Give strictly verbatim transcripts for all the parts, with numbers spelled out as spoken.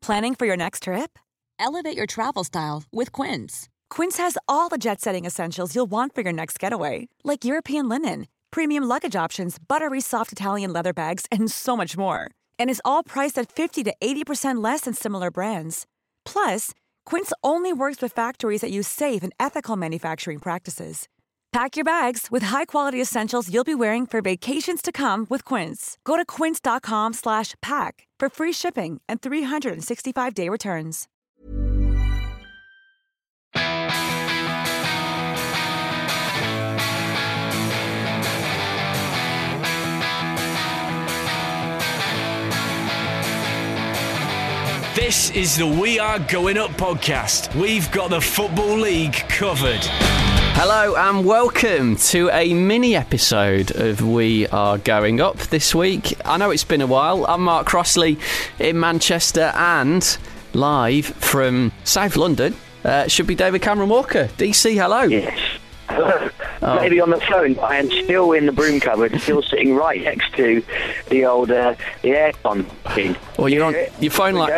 Planning for your next trip? Elevate your travel style with Quince. Quince has all the jet-setting essentials you'll want for your next getaway, like European linen, premium luggage options, buttery soft Italian leather bags, and so much more. And is all priced at fifty to eighty percent less than similar brands. Plus, Quince only works with factories that use safe and ethical manufacturing practices. Pack your bags with high-quality essentials you'll be wearing for vacations to come with Quince. Go to quince.com slash pack for free shipping and three sixty-five day returns. This is the We Are Going Up podcast. We've got the Football League covered. Hello and welcome to a mini episode of We Are Going Up this week. I know it's been a while. I'm Mark Crossley in Manchester and live from South London uh, should be David Cameron Walker. D C, hello. Yes. Hello. Oh. Maybe on the phone, but I am still in the broom cupboard, still sitting right next to the old uh, the aircon thing. Well, you're on your phone like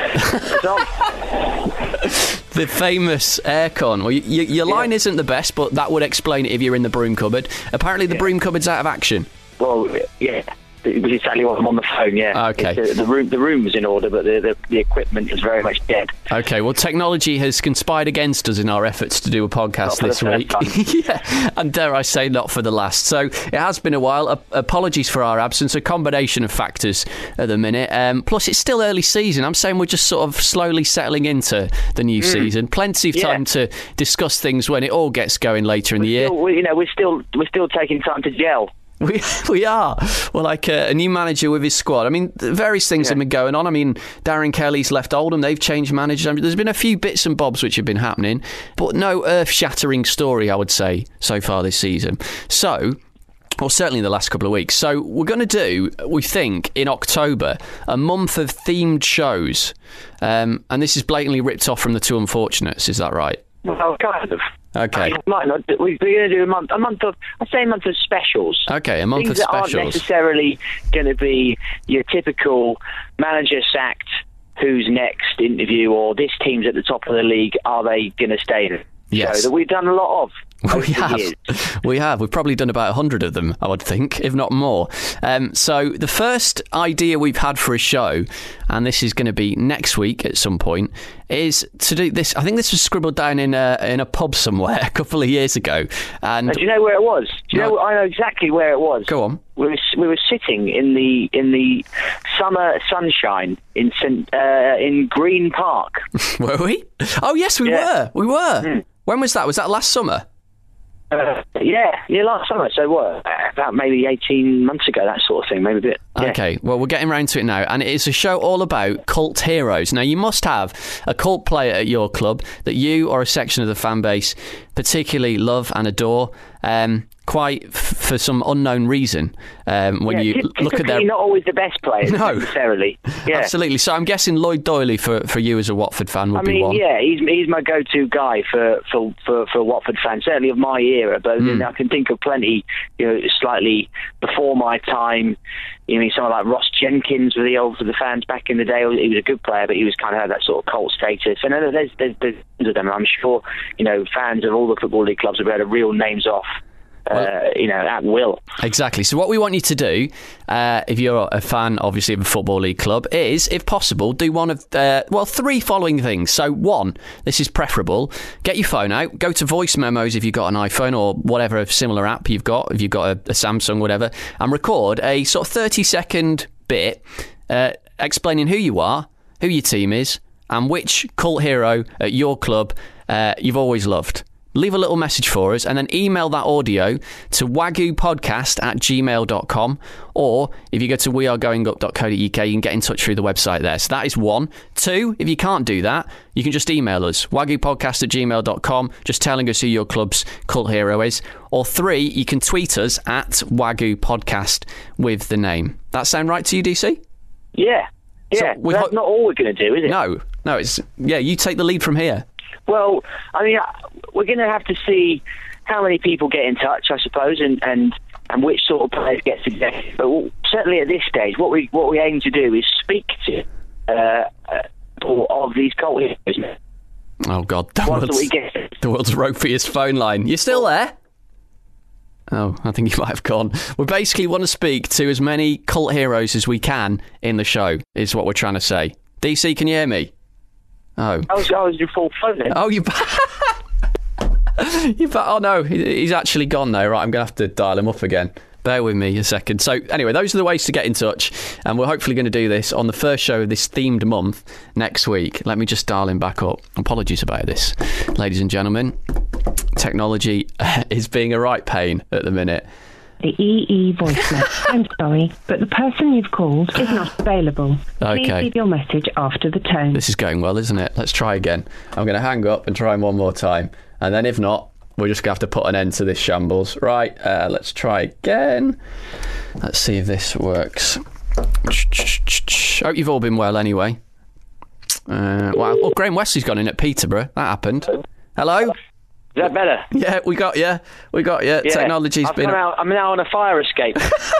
the famous aircon. Well, you, you, your line yeah. isn't the best, but that would explain it if you're in the broom cupboard. Apparently, the yeah. broom cupboard's out of action. Well, yeah. It was exactly what I'm on the phone, yeah. Okay. Uh, the room the room was in order, but the, the the equipment is very much dead. Okay, well, technology has conspired against us in our efforts to do a podcast this week. Yeah, and dare I say, not for the last. So it has been a while. Uh, apologies for our absence. A combination of factors at the minute. Um, plus, it's still early season. I'm saying we're just sort of slowly settling into the new mm. season. Plenty of time yeah. to discuss things when it all gets going later in we're the year. Still, we, you know, we're still we're still taking time to gel. We we are. Well, like uh, a new manager with his squad. I mean, various things yeah. have been going on. I mean, Darren Kelly's left Oldham. They've changed managers. I mean, there's been a few bits and bobs which have been happening, but no earth-shattering story, I would say, so far this season. So, or certainly in the last couple of weeks. So we're going to do, we think, in October, a month of themed shows. Um, and this is blatantly ripped off from The Two Unfortunates. Is that right? Well, kind of. Okay. Might not. We're going to do a month, a month of, I'd say a month of specials. Okay, a month Things of specials. That aren't necessarily going to be your typical manager sacked, who's next interview, or this team's at the top of the league, are they going to stay? Yes. So that we've done a lot of. We have. Years. We have. We've probably done about a hundred of them, I would think, if not more. Um, so the first idea we've had for a show, and this is going to be next week at some point, is to do this. I think this was scribbled down in a in a pub somewhere a couple of years ago. And, and do you know where it was? Do you no. know? I know exactly where it was. Go on. We were we were sitting in the in the summer sunshine in Saint, uh, in Green Park. Were we? Oh yes, we yeah. were. We were. Mm. When was that? Was that last summer? Uh, yeah, yeah, last summer. So what? About maybe eighteen months ago, that sort of thing. Maybe a bit. Yeah. Okay, well, we're getting round to it now, and it's a show all about cult heroes. Now, you must have a cult player at your club that you or a section of the fan base particularly love and adore. Um, quite f- for some unknown reason. Um, when yeah, you typically look at their, not always the best players no. necessarily. Yeah. Absolutely. So I'm guessing Lloyd Doyley for, for you as a Watford fan would I mean, be one. yeah, he's he's my go-to guy for for, for, for Watford fans, certainly of my era. But mm. I can think of plenty, you know, slightly before my time. You know, someone like Ross Jenkins for the old for the fans back in the day. He was a good player, but he was kind of had that sort of cult status. And there's there's there's of them. I'm sure, you know, fans of all the Football League clubs will be able to reel names off. Uh, well, you know, at will. Exactly. So what we want you to do, uh, if you're a fan, obviously, of a Football League club, is, if possible, do one of, uh, well, three following things. So one, this is preferable, get your phone out, go to voice memos if you've got an iPhone or whatever similar app you've got, if you've got a, a Samsung, whatever, and record a sort of thirty second bit uh, explaining who you are, who your team is, and which cult hero at your club uh, you've always loved. Leave a little message for us and then email that audio to wagoopodcast at gmail dot com, or if you go to we are going up dot co dot uk, you can get in touch through the website there. So that is one. Two, if you can't do that, you can just email us, wagoopodcast at gmail dot com, just telling us who your club's cult hero is. Or three, you can tweet us at wagoopodcast with the name. That sound right to you, D C? Yeah. Yeah, so that's ho- not all we're going to do, is it? No, no, it's, yeah, you take the lead from here. Well, I mean, we're going to have to see how many people get in touch, I suppose, and, and, and which sort of players get suggested. But certainly at this stage, what we what we aim to do is speak to uh, uh, of these cult heroes. Oh, God. The Once world's, we get the world's ropeiest phone line. You still there? Oh, I think you might have gone. We basically want to speak to as many cult heroes as we can in the show, is what we're trying to say. D C, can you hear me? Oh. I was, I was your full phone then. Oh, you... you oh, no, he's actually gone now. Right, I'm going to have to dial him up again. Bear with me a second. So, anyway, those are the ways to get in touch. And we're hopefully going to do this on the first show of this themed month next week. Let me just dial him back up. Apologies about this, ladies and gentlemen. Technology is being a right pain at the minute. The E E voicemail. I'm sorry, but the person you've called is not available. Please Okay. leave your message after the tone. This is going well, isn't it? Let's try again. I'm going to hang up and try him one more time. And then if not, we're just going to have to put an end to this shambles. Right, uh, let's try again. Let's see if this works. Hope you've all been well anyway. Uh, well, well, Graham Wesley's gone in at Peterborough. That happened. Hello? Is that better? Yeah, we got you. We got you. Yeah. Technology's I've been... come out, I'm now on a fire escape.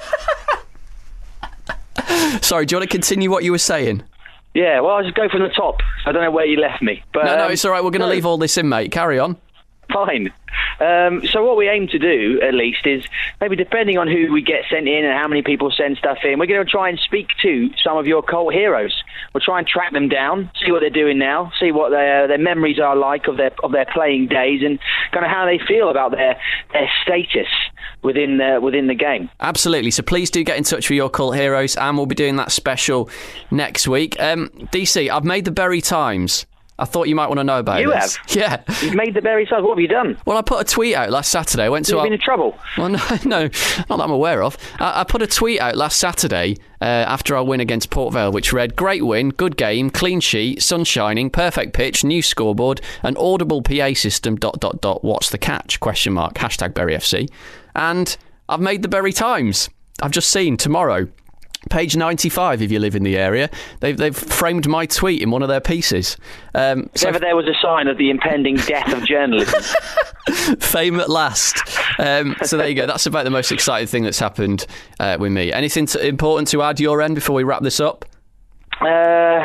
Sorry, do you want to continue what you were saying? Yeah, well, I'll just go from the top. I don't know where you left me. But, No, no, um, it's all right. We're going to no. leave all this in, mate. Carry on. Fine. Um, so what we aim to do, at least, is maybe depending on who we get sent in and how many people send stuff in, we're going to try and speak to some of your cult heroes. We'll try and track them down, see what they're doing now, see what their their memories are like of their of their playing days, and kind of how they feel about their their status within the, within the game. Absolutely. So please do get in touch with your cult heroes, and we'll be doing that special next week. Um, D C, I've made the Bury Times. I thought you might want to know about You this. have? Yeah. You've made the Bury Times. What have you done? Well, I put a tweet out last Saturday. I went to You've our... been in trouble. Well, no, no, not that I'm aware of. I, I put a tweet out last Saturday uh, after our win against Port Vale, which read, great win, good game, clean sheet, sun shining, perfect pitch, new scoreboard, an audible P A system, dot, dot, dot, what's the catch, question mark, hashtag Bury F C. And I've made the Bury Times. I've just seen tomorrow, page ninety-five, if you live in the area, they've, they've framed my tweet in one of their pieces. Um, If so ever there was a sign of the impending death of journalism. fame at last. Um, so there you go. That's about the most exciting thing that's happened uh, with me. Anything to, important to add your end before we wrap this up? Uh,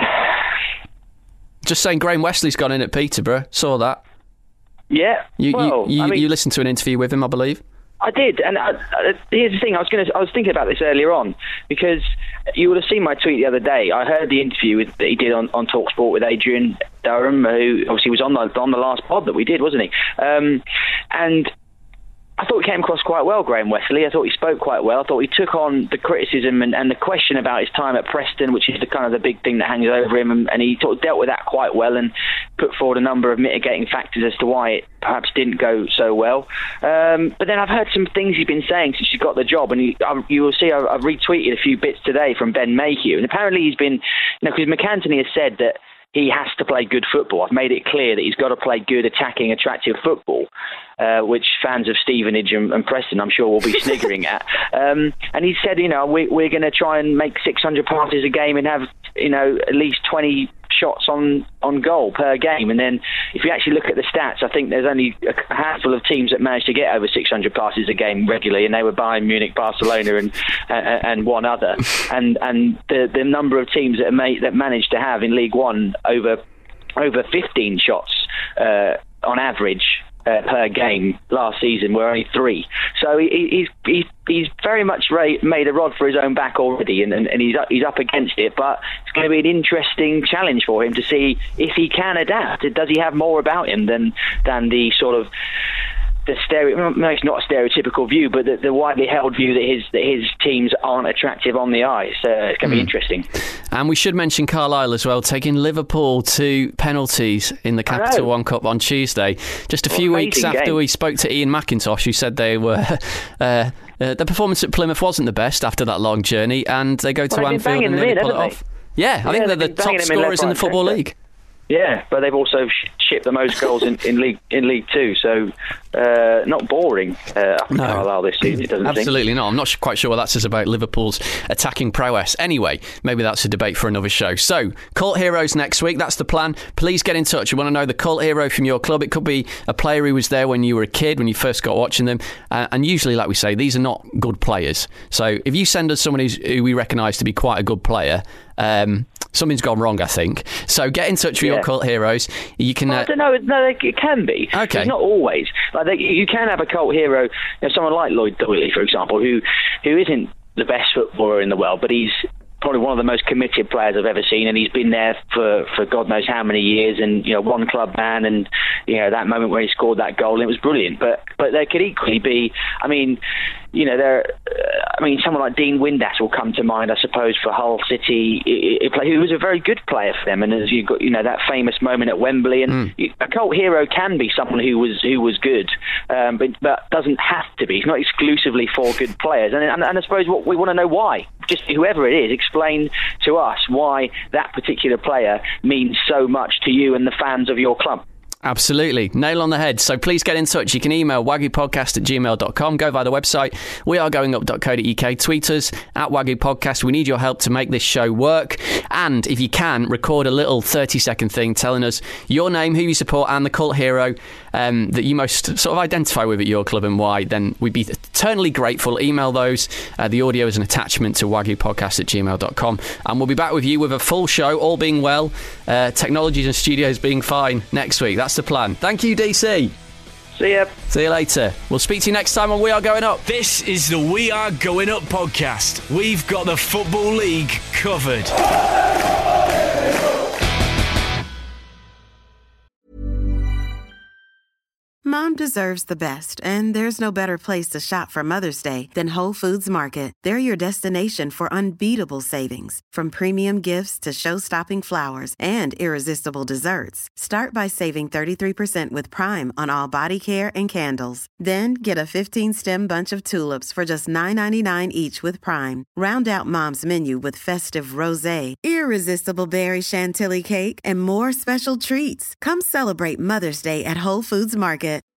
Just saying, Graham Wesley's gone in at Peterborough. Saw that. yeah. You well, you, you, I mean, you listened to an interview with him, I believe. I did, and uh, uh, here's the thing. I was going to. I was thinking about this earlier on because you would have seen my tweet the other day. I heard the interview with, that he did on, on TalkSport with Adrian Durham, who obviously was on the on the last pod that we did, wasn't he? Um, and I thought he came across quite well, Graham Wesley. I thought he spoke quite well. I thought he took on the criticism and, and the question about his time at Preston, which is the kind of the big thing that hangs over him, and, and he sort of dealt with that quite well and put forward a number of mitigating factors as to why it perhaps didn't go so well. Um, but then I've heard some things he's been saying since he got the job, and he, I, you will see I've, I've retweeted a few bits today from Ben Mayhew, and apparently he's been, you know, because McAntony has said that he has to play good football. I've made it clear that he's got to play good, attacking, attractive football, uh, which fans of Stevenage and, and Preston, I'm sure, will be sniggering at. Um, and he said, you know, we, we're going to try and make six hundred passes a game and have, you know, at least twenty shots on, on goal per game. And then if you actually look at the stats, I think there's only a handful of teams that managed to get over six hundred passes a game regularly, and they were Bayern Munich, Barcelona, and and, and one other. And and the the number of teams that made, that managed to have in League One over over fifteen shots uh, on average Uh, per game last season were only three. So he, he's he's he's very much ra- made a rod for his own back already, and, and, and he's up, he's up against it. But it's going to be an interesting challenge for him to see if he can adapt. Does he have more about him than than the sort of the stereo? No, it's not a stereotypical view, but the, the widely held view that his that his teams aren't attractive on the eye. So it's going to mm. be interesting. And we should mention Carlisle as well, taking Liverpool to penalties in the Capital One Cup on Tuesday. Just a what few weeks after game. we spoke to Ian McIntosh, who said they were uh, uh, the performance at Plymouth wasn't the best after that long journey, and they go to well, Anfield and really in, pull it they? off. Yeah, I yeah, think they're the top scorers in, in the Football League. League. Yeah, but they've also sh- shipped the most goals in, in League in League Two, so uh, not boring uh, up in No. Carlisle this season, it doesn't Absolutely seem. not. I'm not sh- quite sure what that says about Liverpool's attacking prowess. Anyway, maybe that's a debate for another show. So, Cult Heroes next week, that's the plan. Please get in touch. We want to know the cult hero from your club. It could be a player who was there when you were a kid, when you first got watching them. Uh, and usually, like we say, these are not good players. So, if you send us someone who's, who we recognise to be quite a good player, um, something's gone wrong, I think. So get in touch with Yeah. your cult heroes. You can. Well, Uh, I don't know. No, they- it can be. Okay. It's not always. Like they, you can have a cult hero, you know, someone like Lloyd Doyley, for example, who who isn't the best footballer in the world, but he's probably one of the most committed players I've ever seen, and he's been there for, for God knows how many years, and you know, one club man, and you know that moment where he scored that goal, and it was brilliant. But but there could equally be, I mean, you know, there. Uh, I mean, someone like Dean Windass will come to mind, I suppose, for Hull City, who was a very good player for them, and as you got, you know, that famous moment at Wembley, and mm. a cult hero can be someone who was who was good, um, but but doesn't have to be. It's not exclusively for good players, and and, and I suppose what we want to know why. Just whoever it is, explain to us why that particular player means so much to you and the fans of your club. Absolutely. Nail on the head. So please get in touch. You can email wagyupodcast at gmail dot com. Go via the website, we are going up dot co dot uk. Tweet us at wagyupodcast. We need your help to make this show work. And if you can, record a little thirty-second thing telling us your name, who you support, and the cult hero um, that you most sort of identify with at your club and why. Then we'd be eternally grateful. Email those. Uh, the audio is an attachment to wagyupodcast at gmail dot com. And we'll be back with you with a full show, all being well, uh, technologies and studios being fine next week. That's the plan. Thank you, D C. See ya. See you later. We'll speak to you next time on We Are Going Up. This is the We Are Going Up podcast. We've got the Football League covered. Mom deserves the best, and there's no better place to shop for Mother's Day than Whole Foods Market. They're your destination for unbeatable savings, from premium gifts to show-stopping flowers and irresistible desserts. Start by saving thirty-three percent with Prime on all body care and candles. Then get a fifteen-stem bunch of tulips for just nine ninety-nine each with Prime. Round out Mom's menu with festive rosé, irresistible berry chantilly cake, and more special treats. Come celebrate Mother's Day at Whole Foods Market.